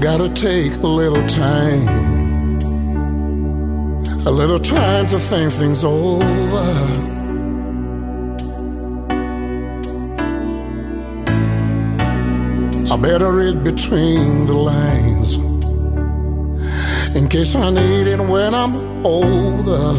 Gotta take a little time to think things over. I better read between the lines in case I need it when I'm older.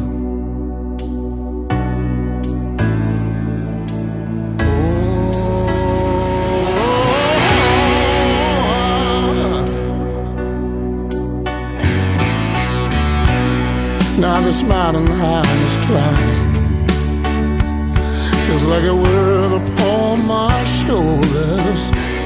Now this mountain high is climbing, feels like a world upon my shoulders.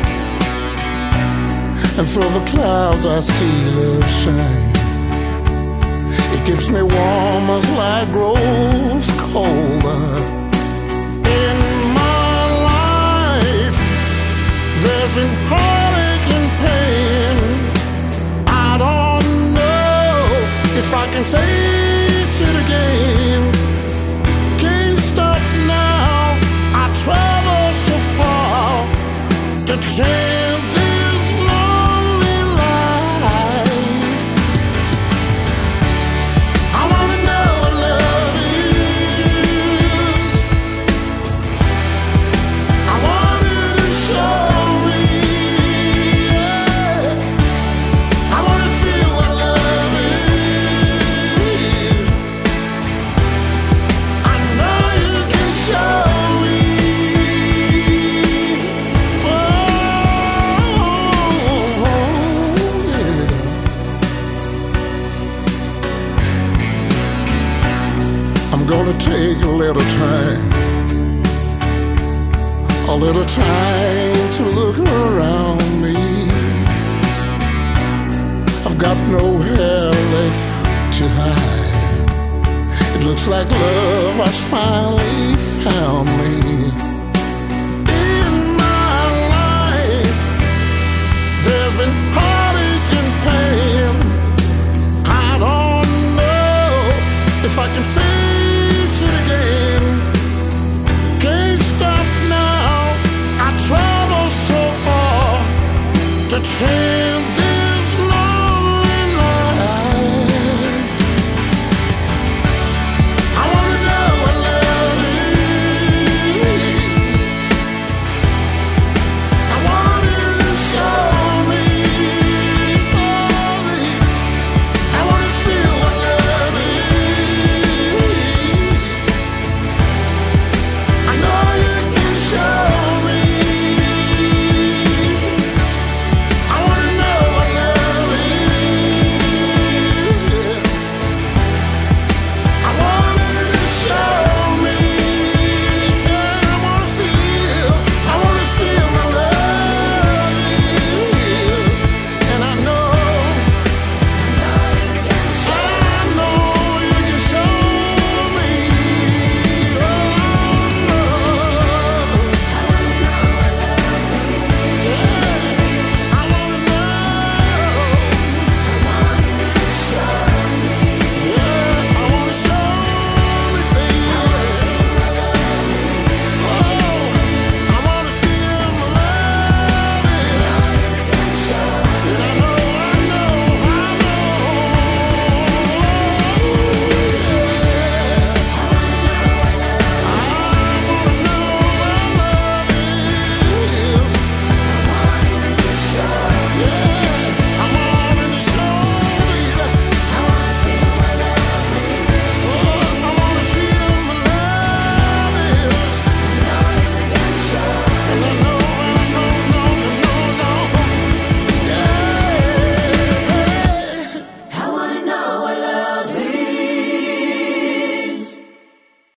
And through the clouds I see love shine. It keeps me warm as life grows colder. In my life there's been heartache and pain. I don't know if I can face it again. Can't stop now, I travel so far to change this lonely life. I wanna know what love is. I want you to show me, yeah. I wanna feel what love is. I know you can show me. Oh, yeah. I'm gonna take a little time to look around me. I've got no hair left to hide. It looks like love has finally found me.